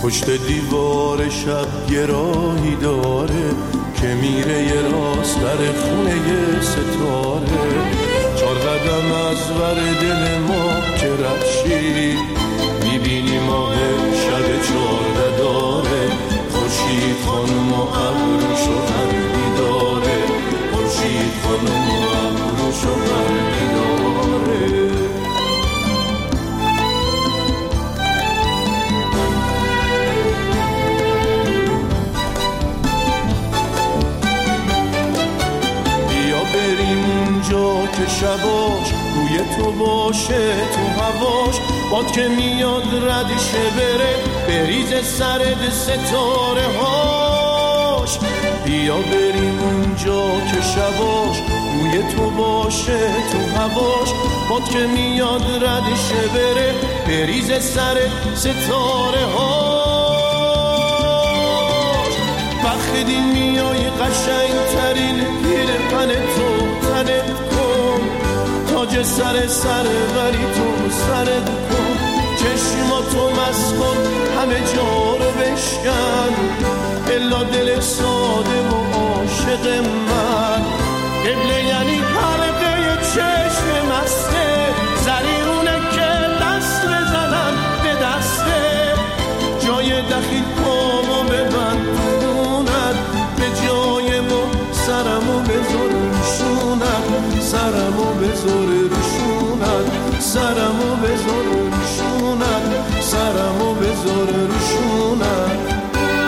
پشت دیوار شب یه راهی داره که میره یه راست در خونه یه ستاره. 4 قدم از ور دل ما که رفشی میبینی ماه شب 14 داره. خورشید خانم و ابروش و قلبی داره. خورشید خانم و ابروش و قلبی داره. که شباش روی تو باشه تو هواش باد که میاد ردشه بره بریز سرد ستاره هاش. بیا بریم اونجا که شباش روی تو باشه تو هواش باد که میاد ردشه بره بریز سرد ستاره هاش. وقتی میای قشنگ ترین پیرهن تو تنت تاج سر ولی تو سرت کن. چشماتو مست کن همه جا رو بشکن الا دل ساده و عاشق من. قبله یعنی حلقه چشم مسته زریونه که دست بزنم به دسته. جای دخیل پامو ببند خونت به جای ما سرمو بذار روشونت. سرمو بذار روشونت. سرمو بذار روشونت. سرمو بذار روشونت.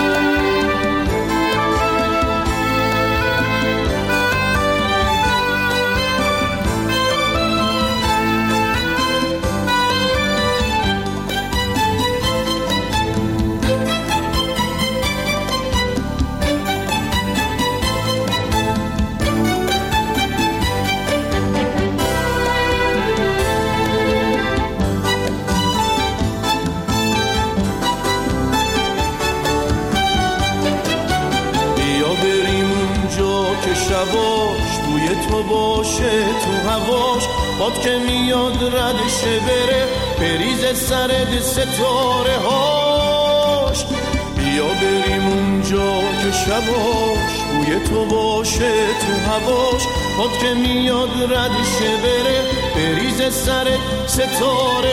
شباش توی تو باشه تو هواش باد که میاد ردشه بره بریز سرد ستاره هاش. بیا بریم اونجا که شباش توی تو باشه تو هواش باد که میاد ردشه بره بریز سرد ستاره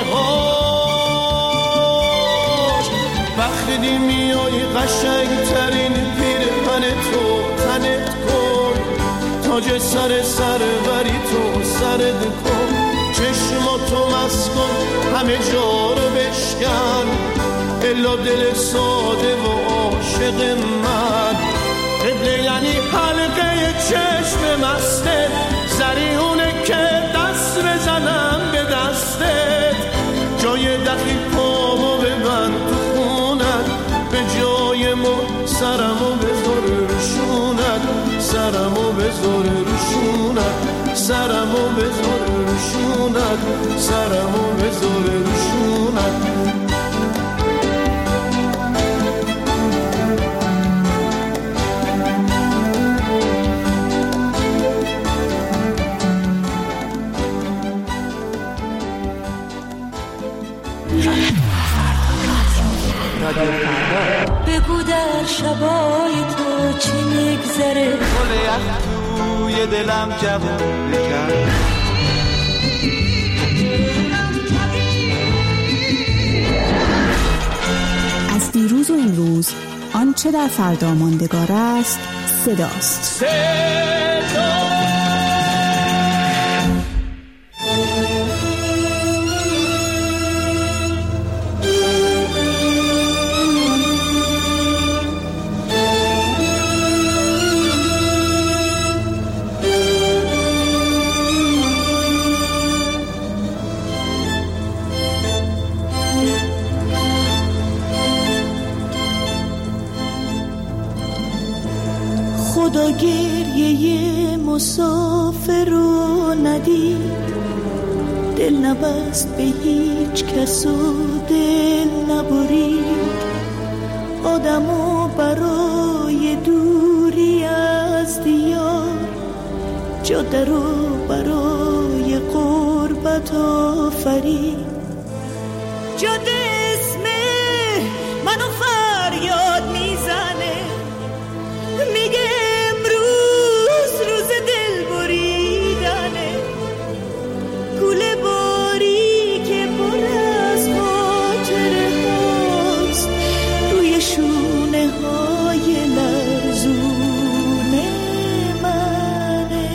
هاش. وقتی میای قشنگ ترین پیرهن تو تنت کن تاج سر وری تو سرت کن. چشماتو مست کن همه جا رو بشکن الا دل ساده و عاشق من. قبله یعنی حلقه چشم مسته زریونه که دست بزنم به دستت. جای دخیل پامو ببند تو خونت به جای ما سرمو بذار روشونت. سرمو بذار روشونت. سرمو بذار روشونت. سرمو بذار روشونت. بگو در شبای تو چی میگذره گل یخ توی دلم جوون بکن. از دیروز و این روز آنچه در فردا ماندگار است صداست. خدا گریه مسافر رو ندید دل نبست به هیچ کس و دل نبرید. آدمو برای دوری از دیار جاده رو برای قربت آفرید. جاده اسم من منو فریاد میزنه، میگه امروز روز دل بریدنه، کوله باری که پر از خاطره هاست روی شونه های لرزونه منه.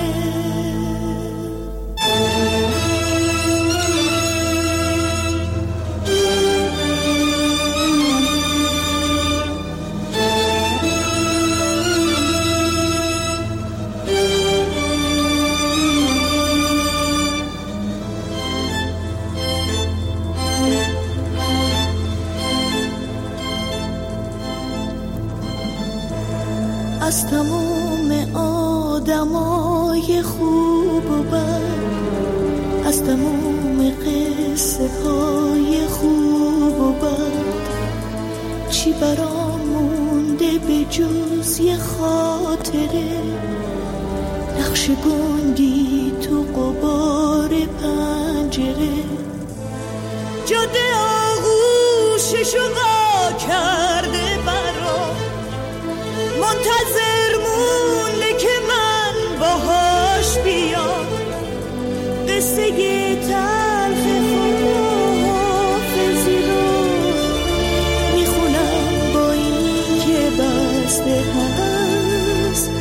از تمام آدمای خوب و بد، از تمام قصه های خوب و بد، چی برام مونده به جز یه خاطره، نقش گندی تو غبار پنجره، جاده آغوششو وا کرده برام، منتظر مونده که من باهاش بیام، قصه تلخ خداحافظی رو میخونم با این که بسته هست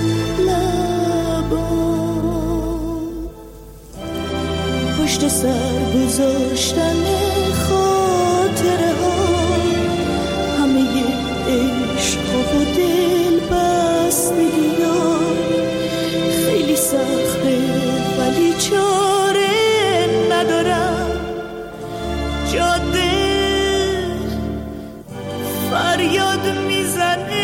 لبام، پشت سر گذاشتن خاطره ها، همه عشق و دل بستگی ها، خیلی سخته ولی چاره ندارم، جاده فریاد میزنه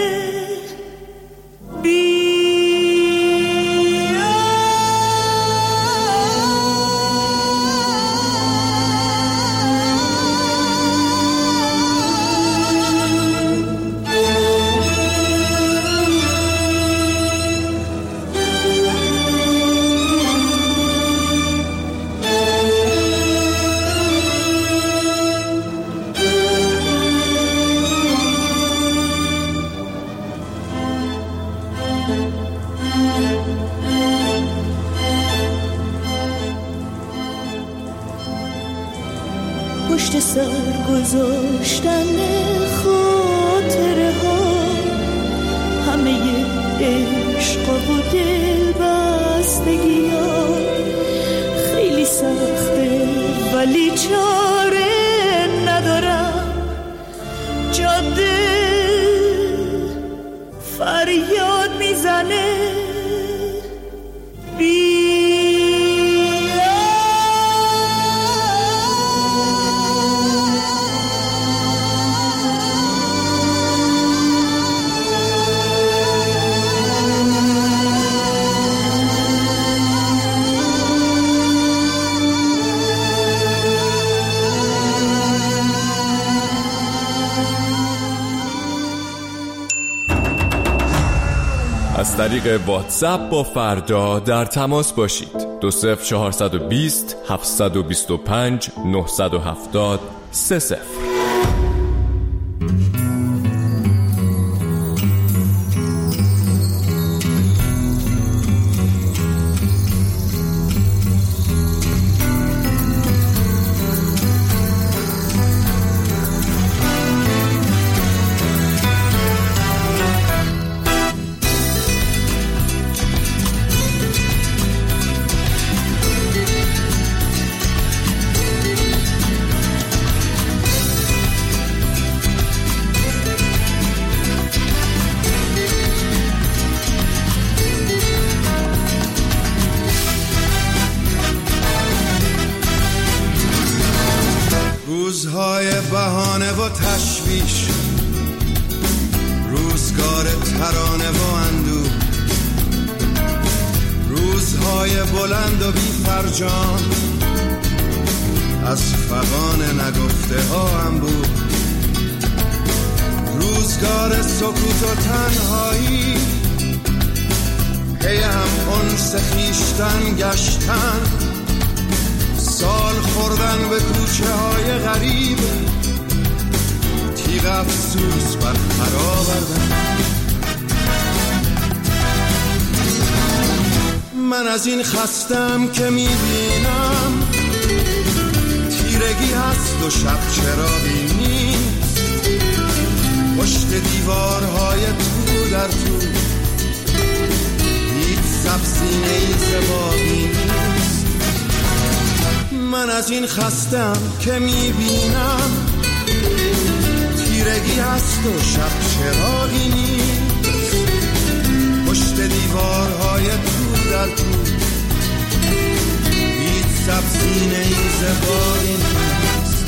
پشت سر گذاشتن خاطره ها، همه عشق و دل بستگی ها، خیلی سخته ولی چاره ندارم، جاده فریاد میزنه از طریق واتساپ با فردا در تماس باشید. 20420 725 970 30. روزهای بهانه و تشویش، روزگار ترانه و اندوه، روزهای بلند و بی فرجام، از فغان نگفته ها هم بود، روزگار سکوت و تنهایی، پی هم انس خویشتن گشتن، سال خوردن به کوچه های غریب، تیغ تیغ افسوس بر پر آوردم. من از این خستم که میبینم تیرگی هست و شب چراغی نیست، پشت دیوارهای تو در تو هیچ سبزینه‌ای زبانی نیست. من از این خستم که میبینم تیرگی هست و شب چراغی نیست، پشت دیوارهای تو در تو هیچ سبزینه‌ای زبانی نیست.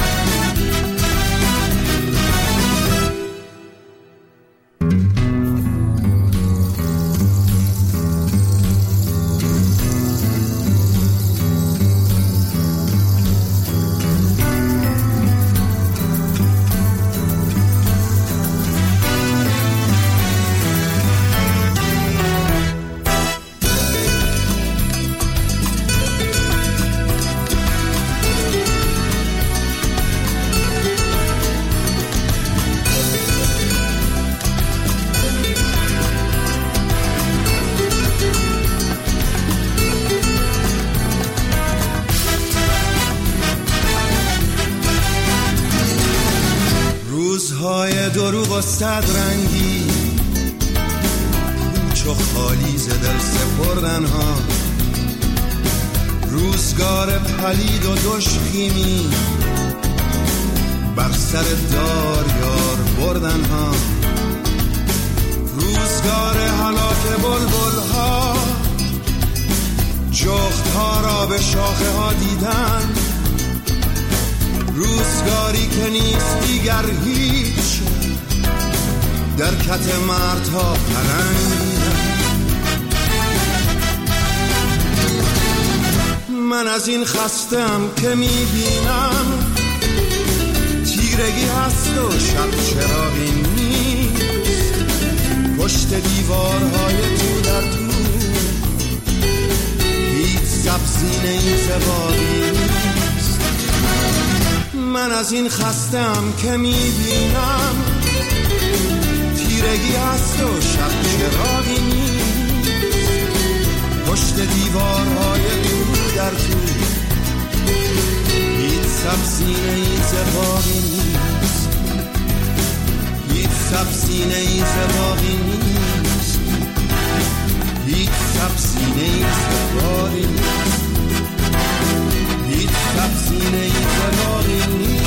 دروغ و صد رنگی چو خالی ز دل سپردن ها، روزگار پلید و دشخیمی بر سر دار یار بردن ها، روزگار هلاک بلبل ها جخت ها را به شاخه ها دیدن، روزگاری که نیست دیگر هیچ در کت مردها پرنگیدن. من از این خستم که میبینم تیرگی هست و شب چراغی نیست، پشت دیوارهای تو در تو هیچ سبزینه‌ای زبانی نیست. من از این خستم که میبینم تیرگی هست و شب چراغی نیست، پشت دیوارهای تو در تو هیچ سبزینه‌ای زبانی نیست، هیچ سبزینه‌ای زبانی نیست، هیچ سبزینه‌ای زبانی نیست، هیچ سبزینه‌ای زبانی نیست.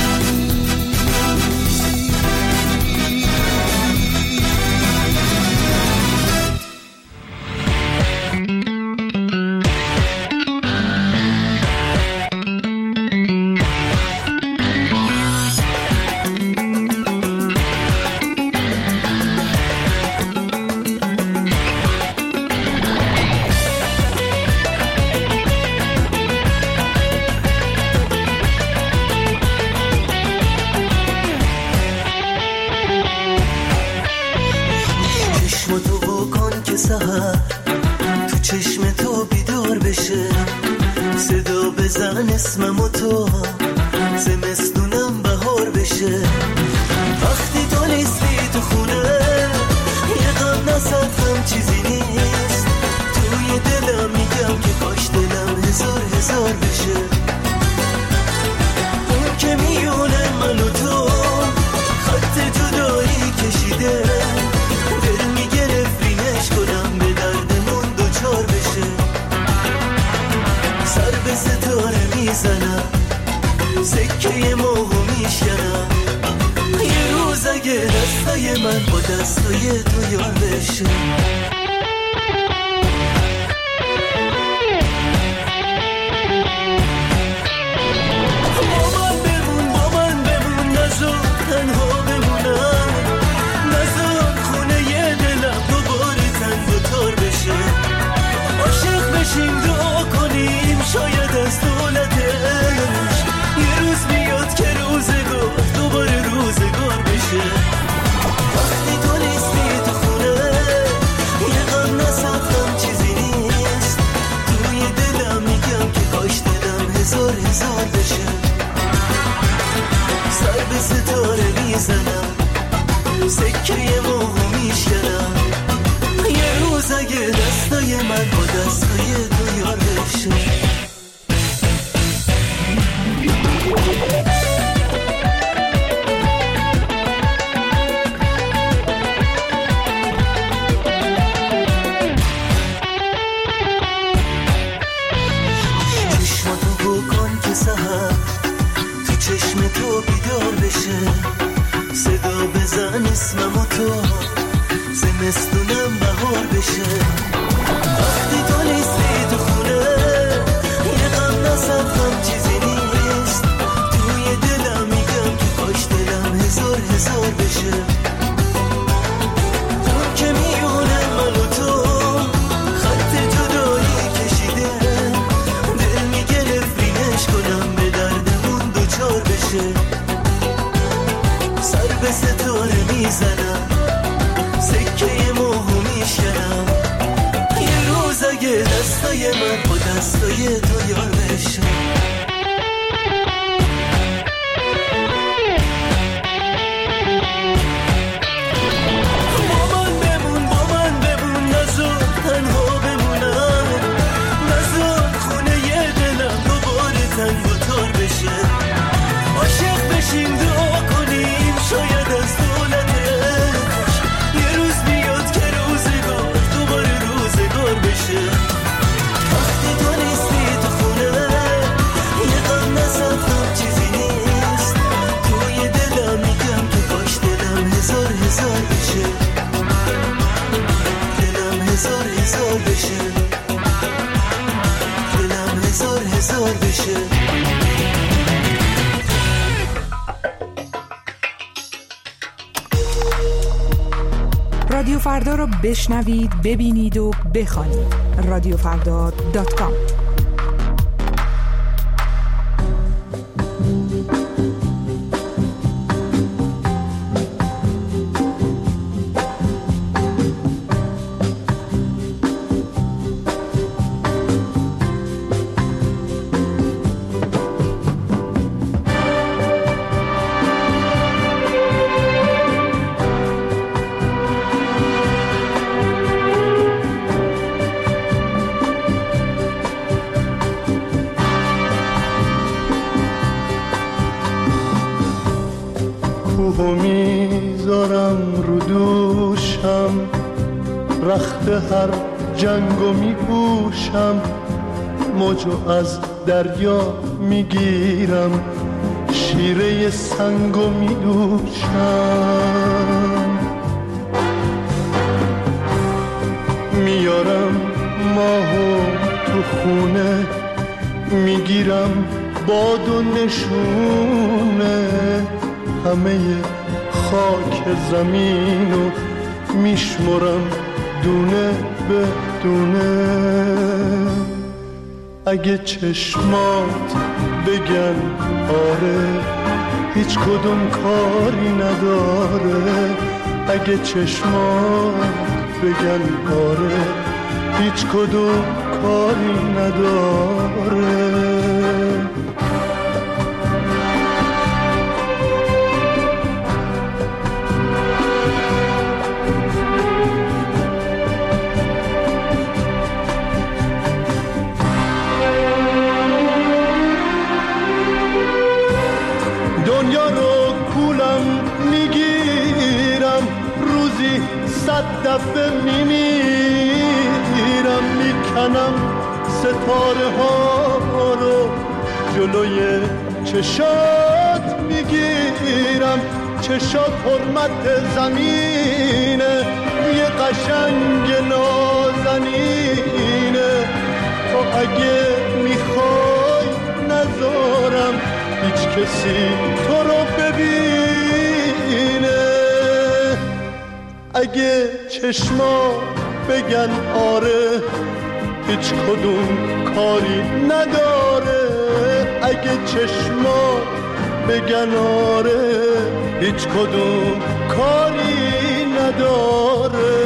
تو چشم تو بیدار بشه، صدا بزن اسمم تو زمستونم بهار بشه، وقتی تو نیستی تو خونه یه غم نصد غم چیزی نیست، توی دلم میگم که کاش دلم هزار هزار بشه، اون که میونه من و تو خط جدایی کشیده، دل میگه نفرینش کنم به دردمون دوچار بشه، سر به ستاره میزنم سکه ماهو میشکنم، یه روز اگه دستای من با دستای تو یار بشه. شاید از دولتش یه روز بیاد که روزگار دوباره روزگار بشه، وقتی تو نیستی تو خونه سحر تو چشم تو بیدار بشه، صدا بزن اسممو تو زمستونم بهار بشه. وقتی تو نیستی تو خونه یه غم نزد، غم چیزی نیست توی دلم، میگم که کاش دلم هزار هزار بشه. اون که میونه من و تو خط جدایی کشیده، دل میگه نفرینش کنم به دردمون دوچار بشه. سر به ستاره میزنم، سکه ماهو میشکنم، یه روز اگه دستای من با دستای تو یار بشه. با من بمون نزار تنها بمونم، نزار خونه یه دلم دوباره تنگ و تار بشه. عاشق بشیم دعا کنیم شاید از دولتش یه روز بیاد که روزگار دوباره روزگار بشه. وقتی تو نیستی تو خونه یه غم نزد، غم چیزی نیست توی دلم، میگم که کاش دلم هزار هزار بشه، دلم هزار هزار بشه، دلم هزار هزار بشه. رادیو فردا رو بشنوید، ببینید و بخوانید. radiofrda.com. کوهو میذارم رو دوشم، رخت هر جنگو میپوشم، موجو از دریا میگیرم، شیره سنگو میدوشم، میارم ماهو تو خونه، میگیرم باد و نشونه، همه خاک زمینو میشمرم دونه به دونه. اگه چشمات بگن آره هیچ کدوم کاری نداره، اگه چشمات بگن آره هیچ کدوم کاری نداره. دنیا رو کولم میگیرم، روزی 100 دفعه میمیرم، میکنم ستاره ها رو جلوی چشات میگیرم، چشات حرمت زمینه، یه قشنگ نازنینه، تو اگه میخوای نذارم هیچ کسی تو رو ببینه، اگه چشما بگن آره هیچ کدوم کاری نداره، اگه چشما بگن آره هیچ کدوم کاری نداره.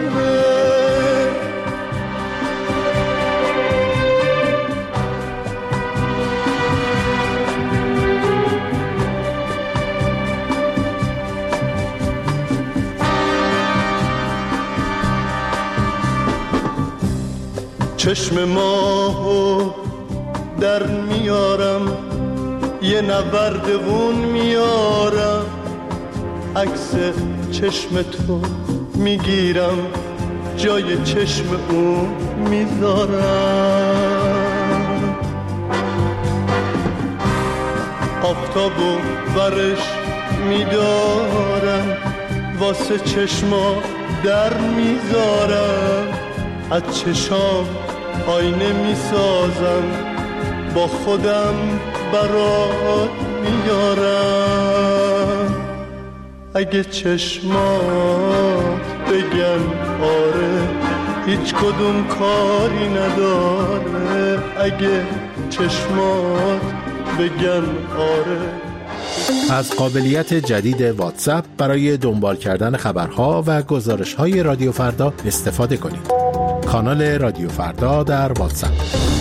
چشم ماهو در میارم، یه نوردون میارم، عکس چشم تو میگیرم، جای چشم اون میذارم. آفتابو برش میدارم، واسه چشما در میذارم، از چشام آینه میسازم، با خودم برات میارم. اگه چشمات بگن آره هیچ کدوم کاری نداره، اگه چشمات بگن آره. از قابلیت جدید واتساپ برای دنبال کردن خبرها و گزارش‌های رادیو فردا استفاده کنید. کانال رادیو فردا در واتساپ.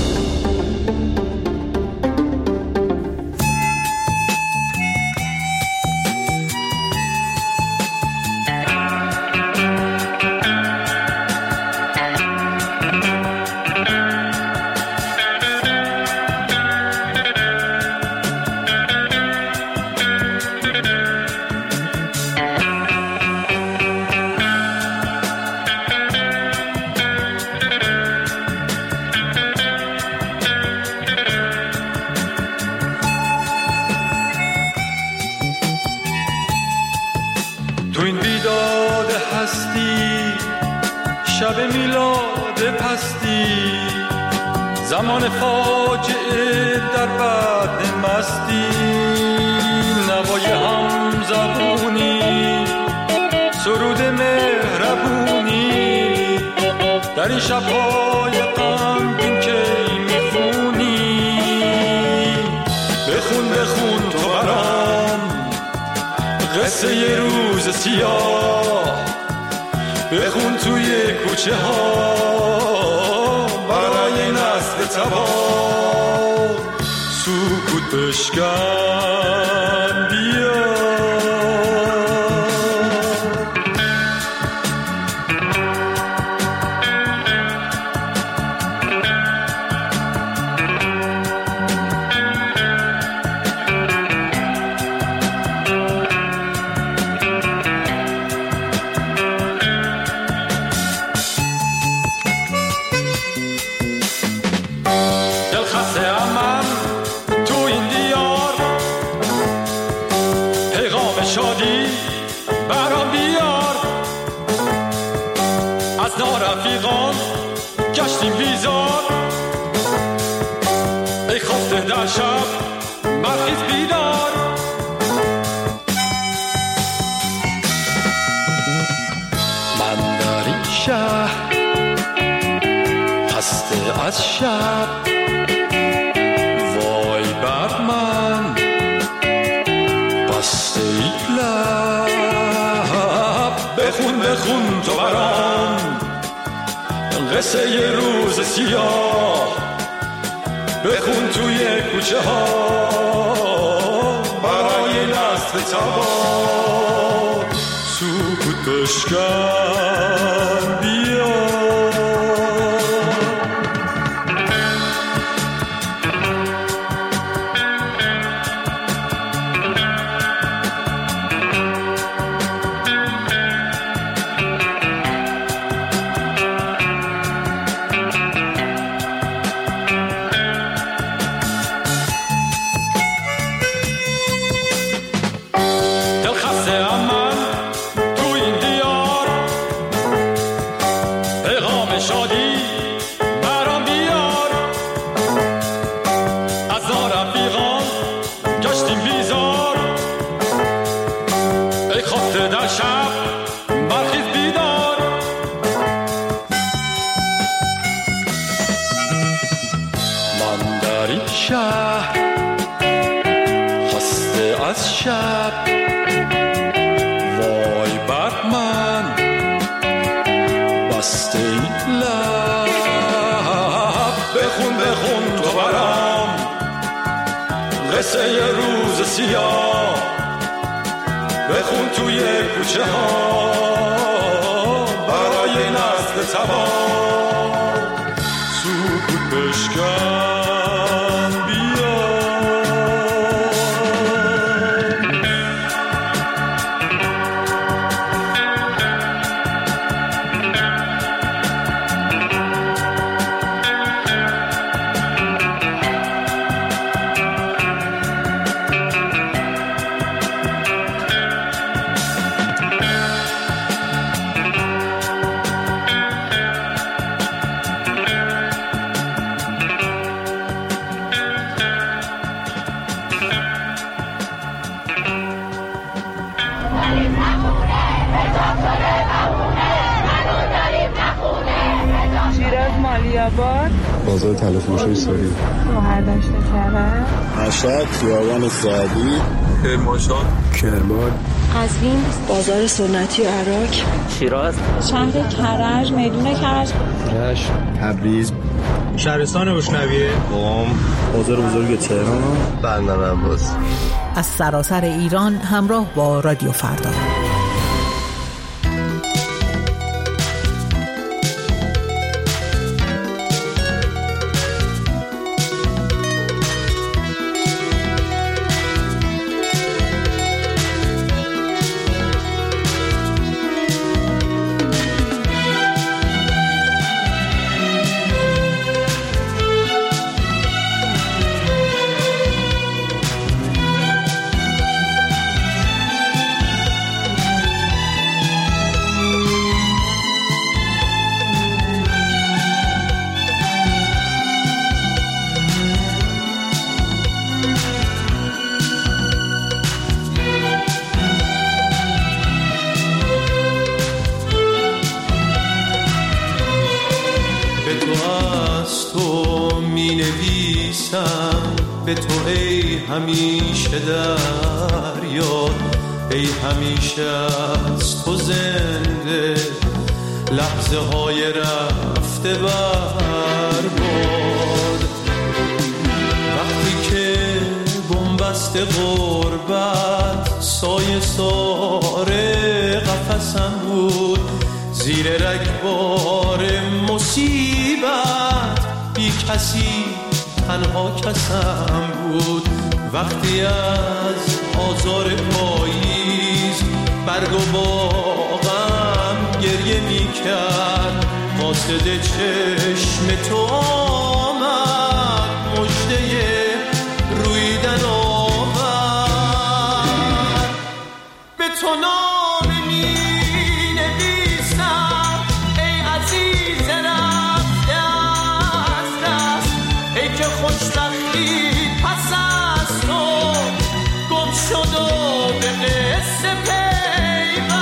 تو این بیداد هستی، شب میلاد پستی، زمان فاجعه در بعد مستی، نوای هم زبونی، سرود مهربونی، در این شبهای غمگین که میخونی. بخون بخون تو برام قصه یه روز سیاه، بخون توی کوچه ها برای نسل تباه، سکوت بشکن بیا. شادی برام بیار، از نارفیقان گشتیم بیزار، ای خفته در شب برخیز بیدار. من در این شهر خسته از شب، وای بر من بسته ای لب. بخون بخون تو برام قصه یه روز سیاه، بخون توی کوچه ها برای نسل تباه، سکوت بشکن بیا. شهر خسته از شب، وای بر من بسته ای لب. بخون بخون تو برام قصه یه روز سیاه، بخون توی کوچه ها برای نسل تباه، سکوت بشکن. آباد، بازار تلفروشی سوری، شهردشت کرج، مشهد، خیابان سعدی، کرمانشاه، کرمان، قزوین، بازار سنتی عراق، شیراز، شهر کرج، میدون کرج، رشت، تبریز، شهرستان روشنویه، قم، بازار بزرگ تهران، بندر عباس. از سراسر ایران همراه با رادیو فردا. به تو ای همیشه در یاد، ای همیشه از تو زنده لحظه های رفته برباد. وقتی که بنبست غربت سایه ساره قفسم بود، زیر رگبار مصیبت بی کسی تنها کسم بود. وقتی از آزار پاییز برگ و باغم گریه می کرد، قاصد چشم تو آمد، مژده رویدن آورد. به تو نامه می نویسم ای عزیز رفته از دست، ای که خوشبختی پس از تو گم شد و به قصه پیوست.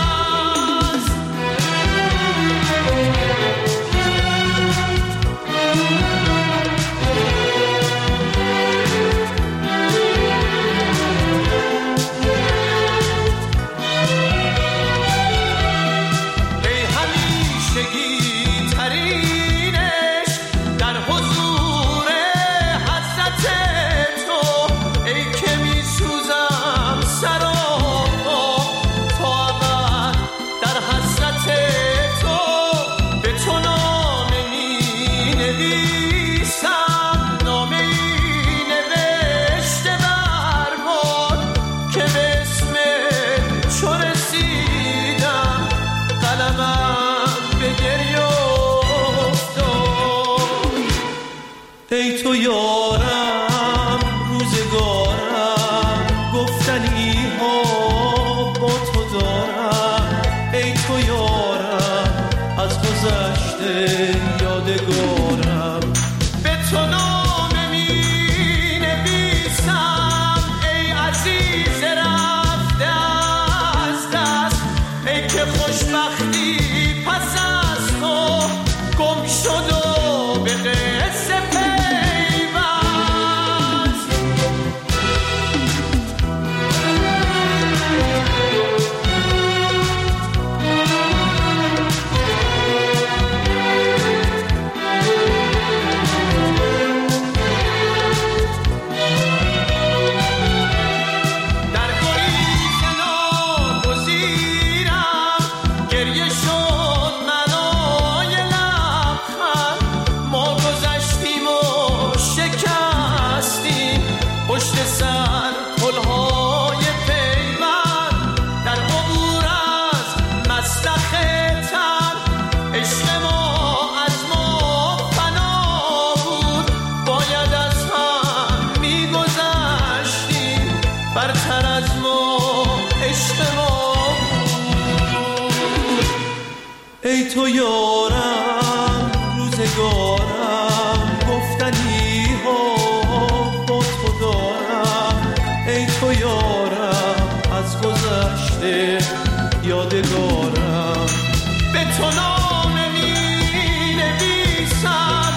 ای همیشگی ترینش در حضور حضرت تو، ای که می سوزم سر و پا تا ابد در حضرت تو. به تو نامه می نویسم، نامه ای نوشته برباد، که به اسم چو رسیدم قلمم به گریه افتاد. ای تو یارم روزگارم، گفتنی ها با تو دارم. ای تو یارم از گذشته یادگارم. به تو نامه می نویسم ای عزیز رفته از دست، ای که خوشبختی پس از تو گم شد و به قصه پیوست. در گریز ناگزیرم گریه شد منای لبخند، ما گذشتیم و شکستیم پشت سر پلهای پیوند. در عبور از مسلخ تن عشق ما از ما فنا بود، باید از هم میگذشتیم، برتر از ما عشق ما بود. ای تو یارم روزگارم، گفتنی ها با تو دارم. ای تو یارم از گذشته یادگارم. به تو نامه می نویسم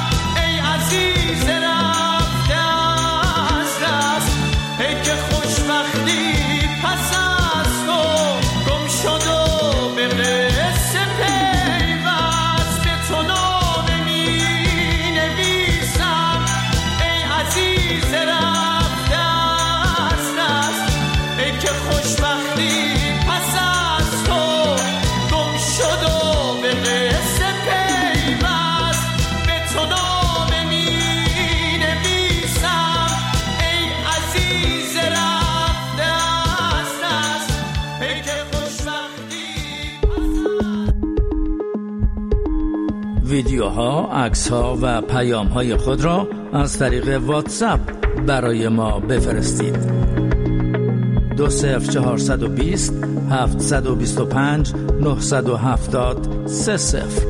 ویدیوها، عکس‌ها و پیام‌های خود را از طریق واتساپ برای ما بفرستید. 20420 725 970 30.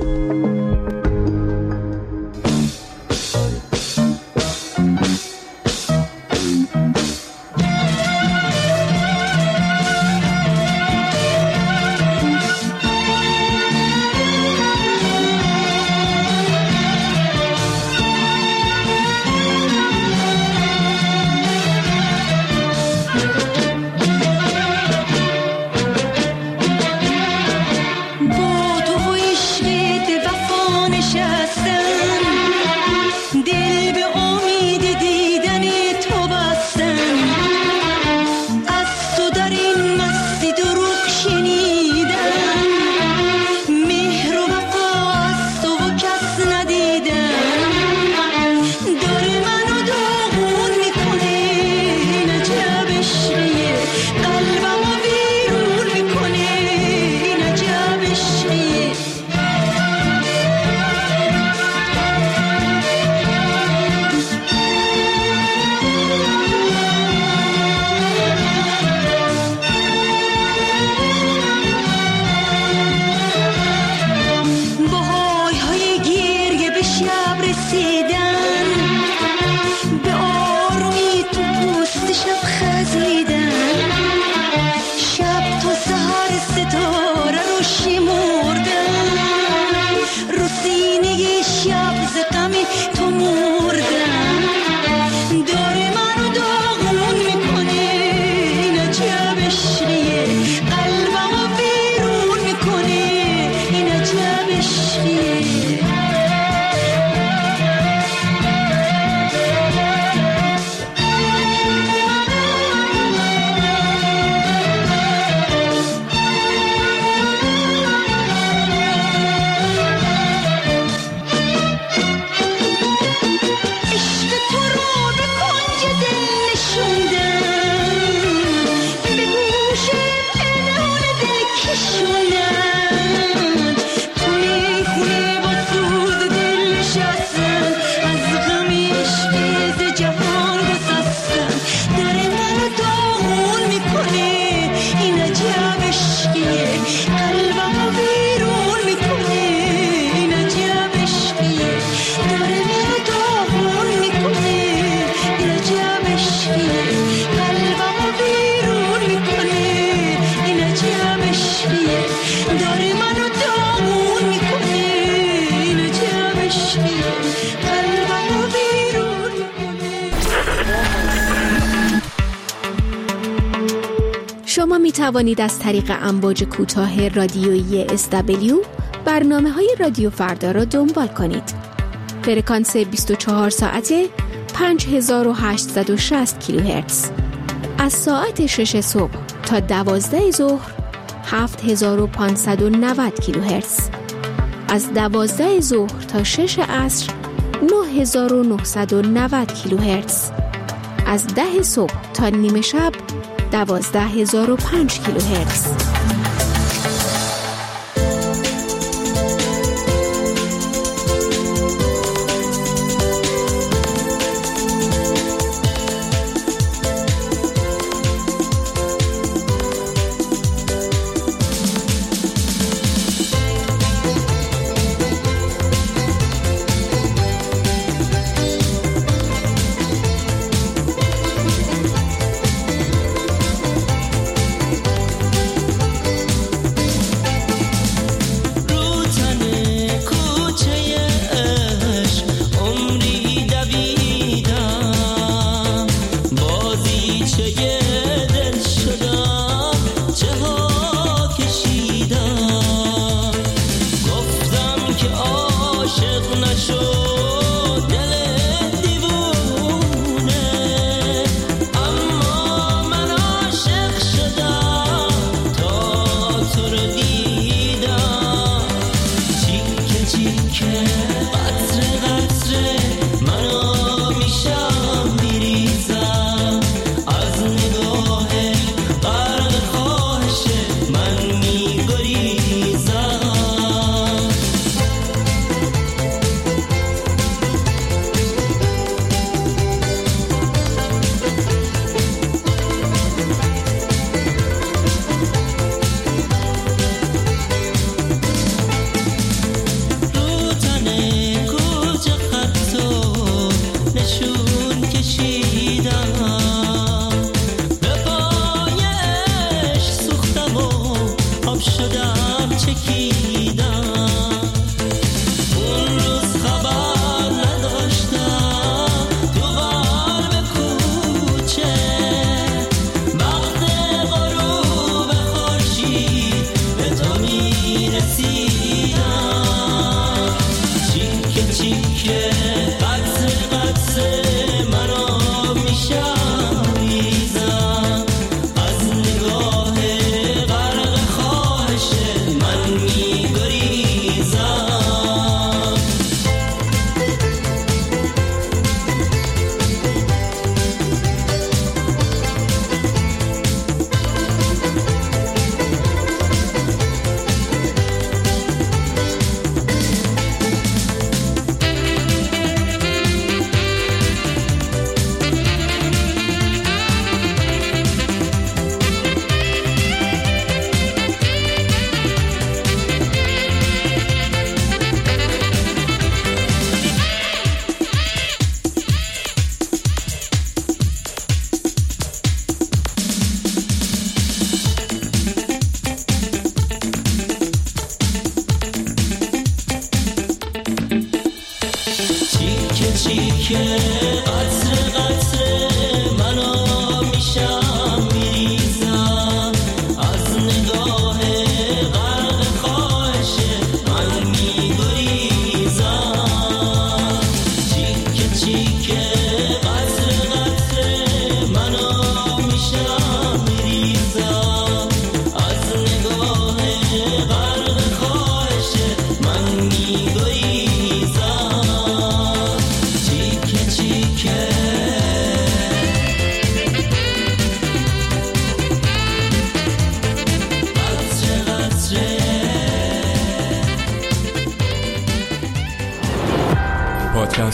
شما می توانید از طریق امواج کوتاه رادیویی SW برنامه‌های رادیو فردا را دنبال کنید. فرکانس 24 ساعته 5860 کیلوهرتز. از ساعت 6 صبح تا 12 ظهر 7590 کیلوهرتز. از 12 ظهر تا 6 عصر 9990 کیلوهرتز. از 10 صبح تا نیمه شب 12005 کیلوهرتز.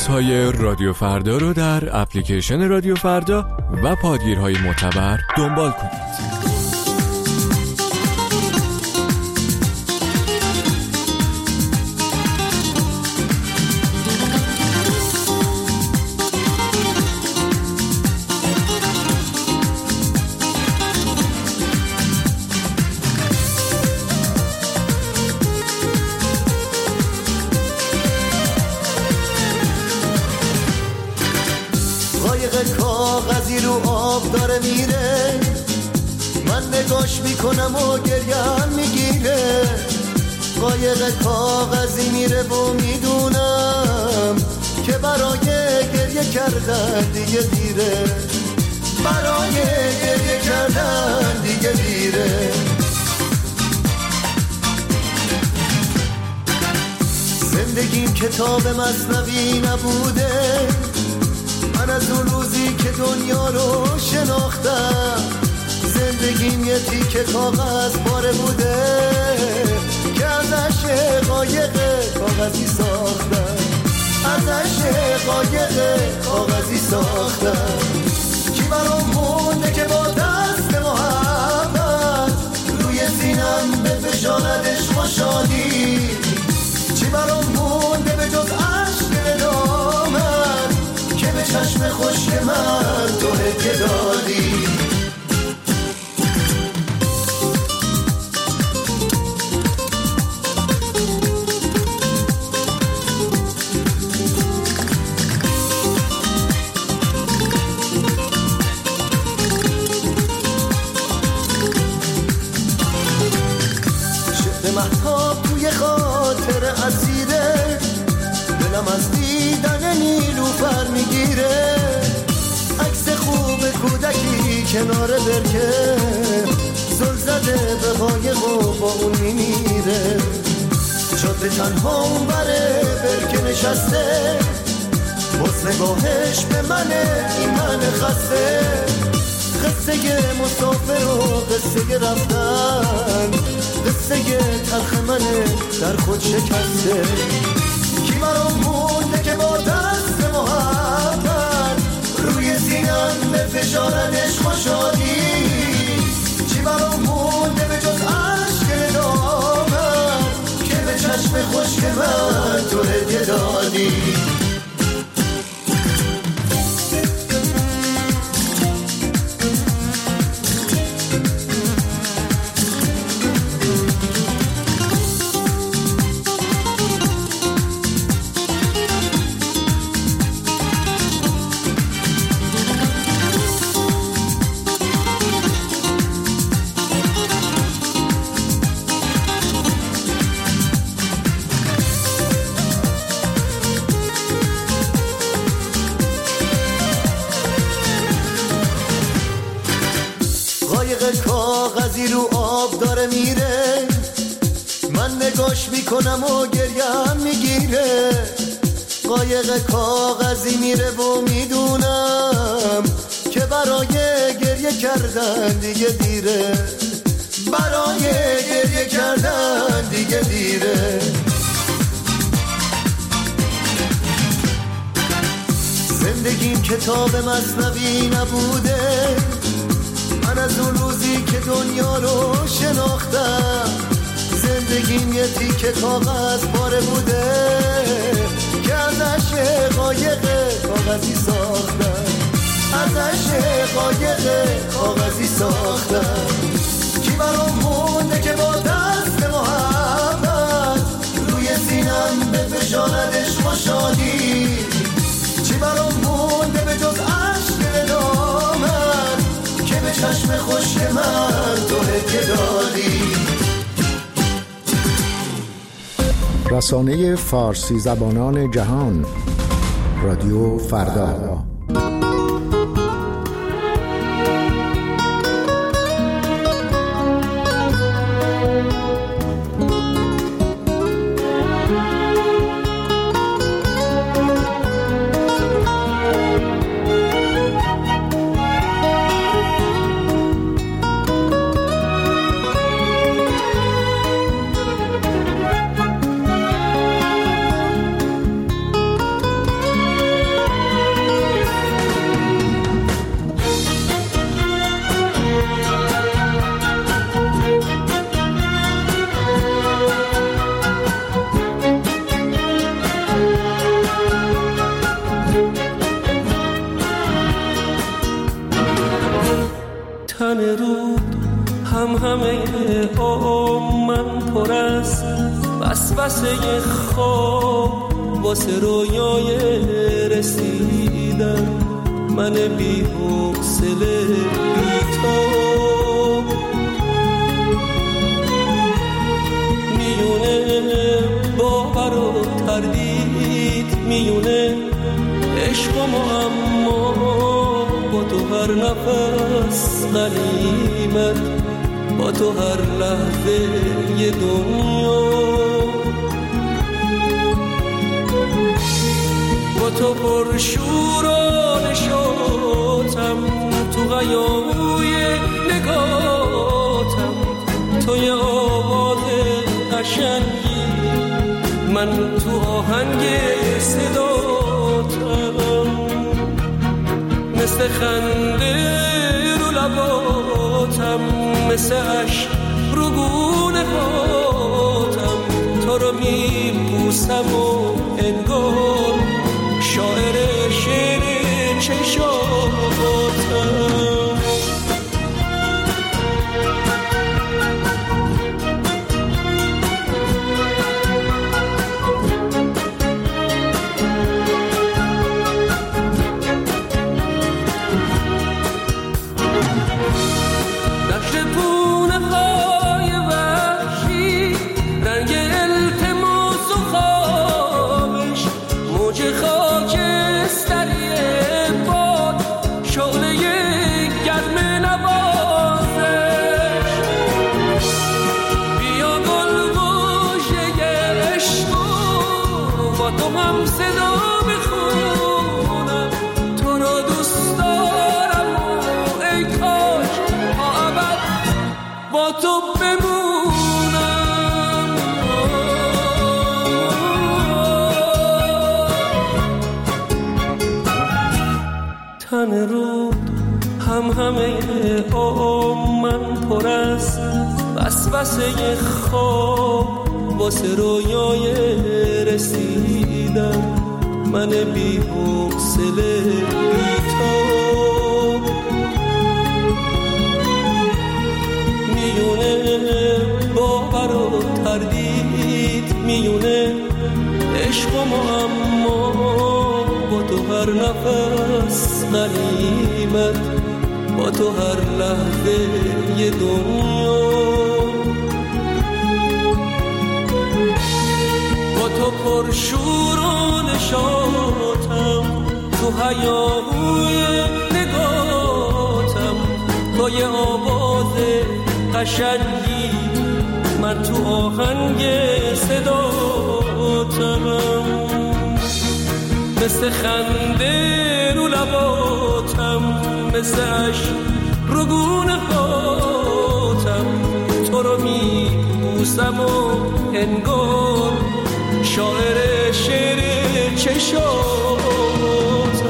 پادکست‌های رادیو فردا رو در اپلیکیشن رادیو فردا و پادگیرهای معتبر دنبال کنید. کاغذی رو آب داره میره، من نگاش میکنم و گریم میگیره. قایق کاغذی میره و میدونم که برای گریه کردن دیگه دیره، برای گریه کردن دیگه دیره. زندگیم کتاب مثنوی نبوده، من از اون روزی که دنیا رو شناختم. زندگیم یه تیکه کاغذ پاره بوده که ازش قایق کاغذی ساختم، ازش قایق کاغذی ساختم. کی برام مونده که با دست محبت روی سینم بفشاندش با شادی؟ چی برام مونده به جز عشق ندامت که به چشم خشک من تو هدیه دادی؟ شعر مهتاب توی خاطر اسیره، دلم از دیدن نیلوفر میگیره. عکس خوب کودکی کنار برکه، زل زده به قایق و با اون میمیره. جاده تنها اون بره برکه نشسته، باز نگاهش به منه این من خسته. قصه مسافر و قصه رفتن، قصه تلخ منه در خود شکسته. کی برام مونده که با دست محبت روی سینم بفشاندش با شادی؟ چی برام مونده به جز عشق ندامت که به چشم خشک من تو هدیه دادی؟ کاغذی رو آب داره میره، من نگاش میکنم و گریم میگیره. قایق کاغذی میره و میدونم که برای گریه کردن دیگه دیره، برای گریه کردن دیگه دیره. زندگیم کتاب مثنوی نبوده، من از اون روزی که دنیا رو شناختم. زندگیم یه تیکه کاغذ پاره بوده که ازش قایق کاغذی ساختم، ازش قایق کاغذی ساختم. کی برام مونده که با دست محبت روی سینم بفشاندش با شادی؟ چی برام مونده به جز عشق ندامت که به چشم خشک من تو هدیه دادی؟ رسانه فارسی زبانان جهان، رادیو فردا. تن رود همه من پر از وسوسه خواب واسه رویای رسیدن من بی حوصله بی تو میونه باور و تردید میونه عشق و معما با تو هر نفس غنیمت با تو هر لحظه یه دنیا با تو پر شور و نشاطم تو غیابوی نگاتم تو یه آواز قشنگی من تو آهنگ صداتم مثل خنده رو لباتم مثل عشق رو گونه هاتم تو رو میبوسم و انگار شاعر شعر چشاتم تن رود همه من پر از وسوسه خواب واسه رویای رسیدن من بی حوصله بی تو میونه باور و تردید میونه عشق و معما با تو هر نفس غنیمت با تو هر لحظه یه دنیا با تو پر شور و نشاطم تو هیاهوی نگاتم تو یه آواز قشنگی من تو آهنگ صداتم مثل خنده رو لباتم مثل عشق رو گونه هاتم تو رو میبوسم و انگار شاعر شعر چشاتم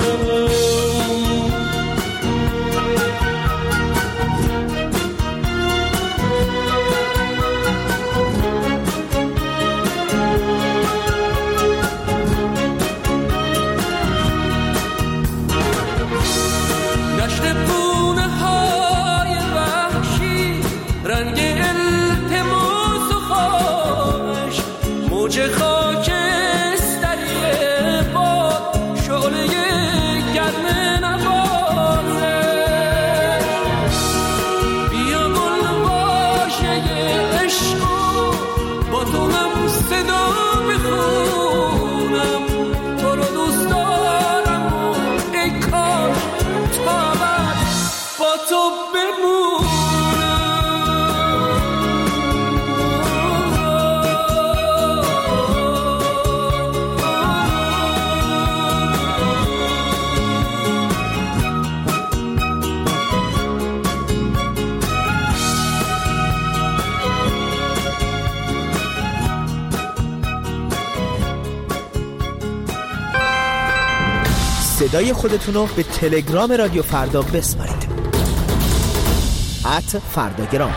صدای خودتون رو به تلگرام رادیو فردا بسپارید @فرداگرام.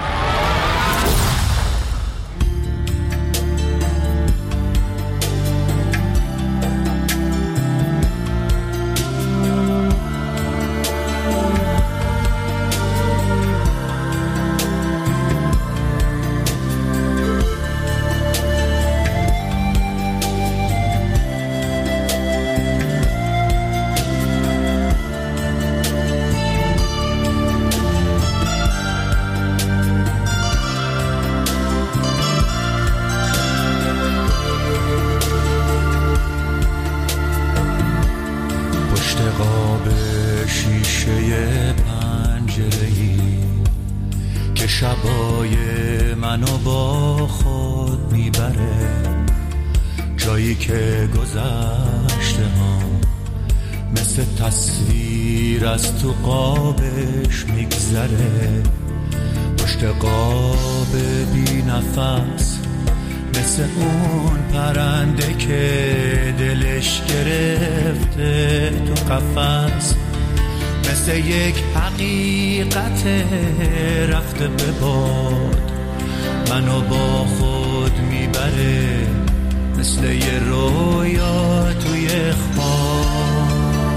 پنجره‌ای که شبای منو با خود میبره، جایی که گذشته ها مثل تصویر از تو قابش میگذره، پشت قاب بی نفس مثل اون پرنده که دلش گرفته تو قفس، مثل یک حقیقت رفته به باد منو با خود میبره، مثل یه رویا توی خواب.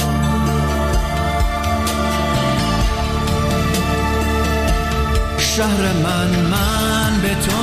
شهر من به تو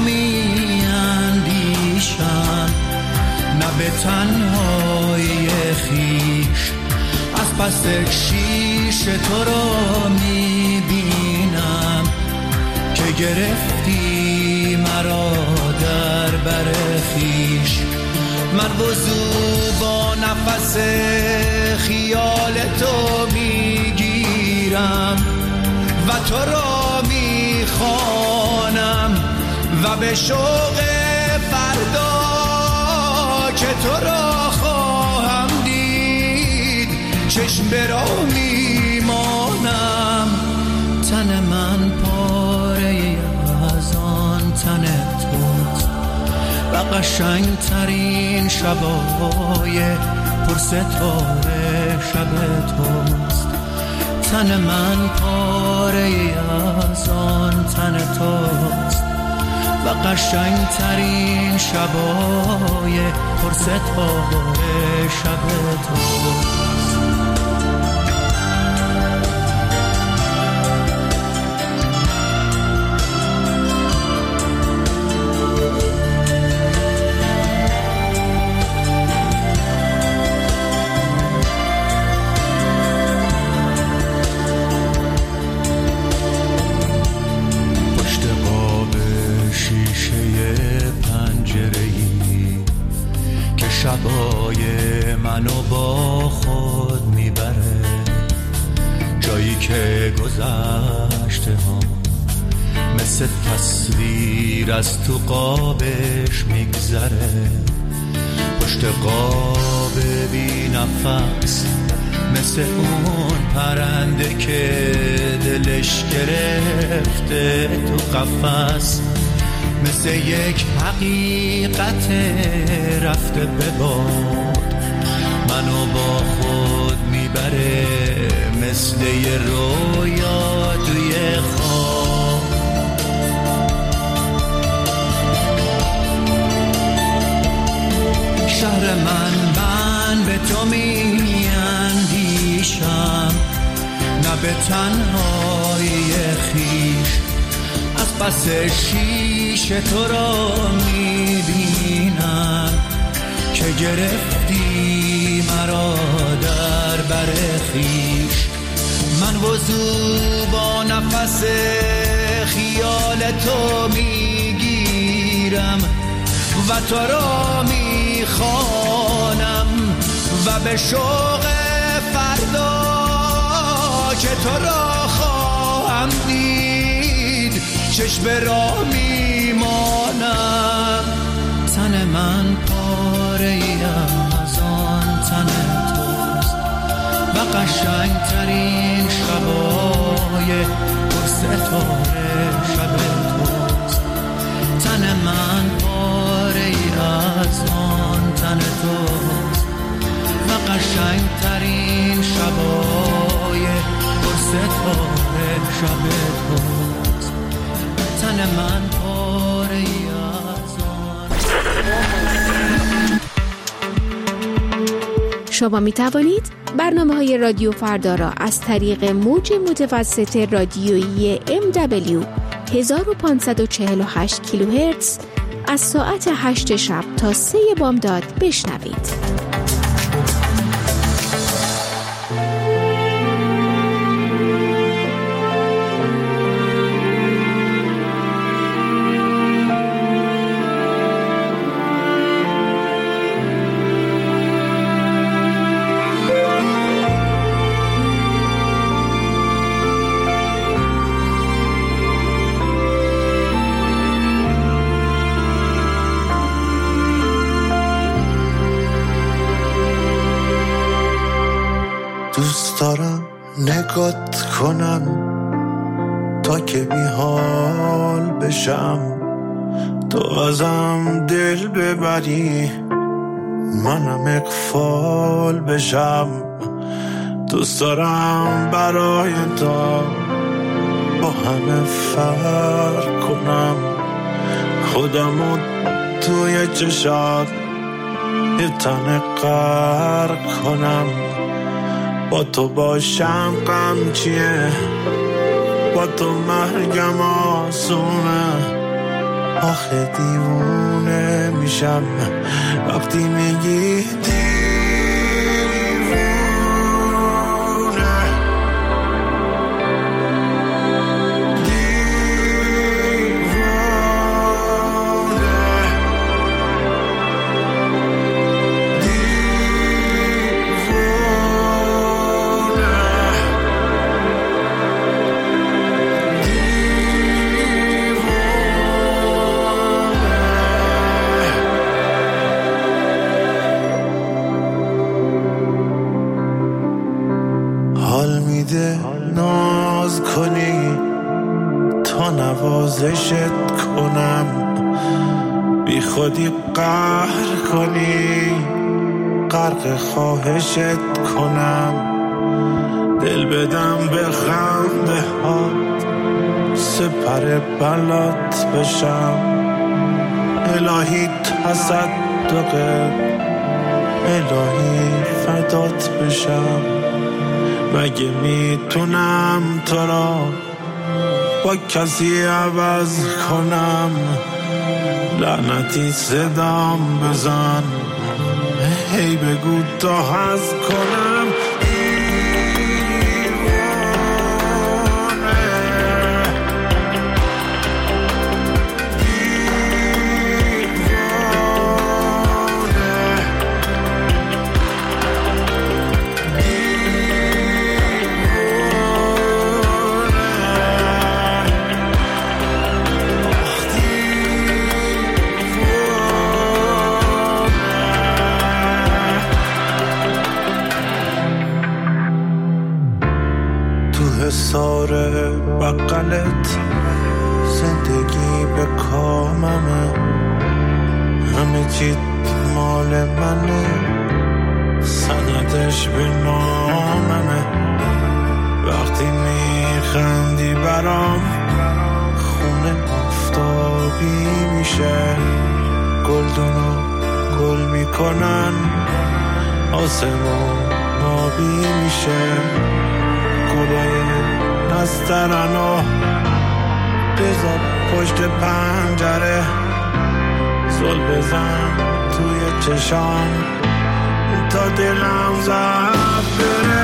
میاندیشم، نه به تنهایی خیش، از پس شیش تو رو میبینم که گرفتی مرا در بر خیش. من وضو با نفس خیال تو میگیرم و تو را میخوانم و به شوق فردا که تو را خواهم دید چشم به راه میمانم. تن من پاره از آن تن توست و قشنگ ترین شبای پرستاره شب توست. تن من پاره از آن تن توست و قشنگ ترین شبای پرستاره شب توست. شبای منو با خود میبره، جایی که گذشته ها مثل تصویر از تو قابش میگذره، پشت قاب بی نفس مثل اون پرنده که دلش گرفته تو قفس، مثل یک حقیقت رفته به باد منو با خود میبره، مثل یه رویا توی خواب. شهر من به تو میاندیشم، نه به تنهایی خیش، از پس شیش تو را میبینم که گرفتی مرا در بر خیش. من وضو با نفس خیال تو میگیرم و تو را میخوانم و به شوق فردا که تو را خواهم دید چشم به راه میمانم. تن من پاره از آن تن توست و قشنگ ترین شبای پرستاره شب توست. تن من پاره از آن تن توست و قشنگ ترین شبای پرستاره شب توست. تن من پاره از آن. شما می توانید برنامه‌های رادیو فردا را از طریق موج متوسط رادیویی MW 1548 کیلوهرتز از ساعت 8 شب تا 3 بامداد بشنوید. نگات کنم تا که بی حال بشم، تو ازم دل ببری منم اغفال بشم. دوست دارم برای تو با همه فرق کنم، خودمو توی چشات یه تنه غرق کنم. با تو باشم غم چیه، با تو مرگم آسونه. آخه دیوونه میشم وقتی میگی ناز کنی تا نوازشت کنم، بی خودی قهر کنی غرق خواهشت کنم. دل بدم به خنده هات سپر بلات بشم، الهی تصدقت الهی فدات بشم. مگه میتونم تو را با کسی عوض کنم؟ لعنتی صدام بزن هی بگو تا حظ کنم. ساره بقلت زندگی به کاممه، همه چیت مال منه، سندش به ناممه. وقتی میخندی برام خونه آفتابی میشه، گلدونو گل میکنن آسمون آبی میشه. گلای نسترنو بذار پشت پنجره، زل بزن توی چشام تا دلم زد بره.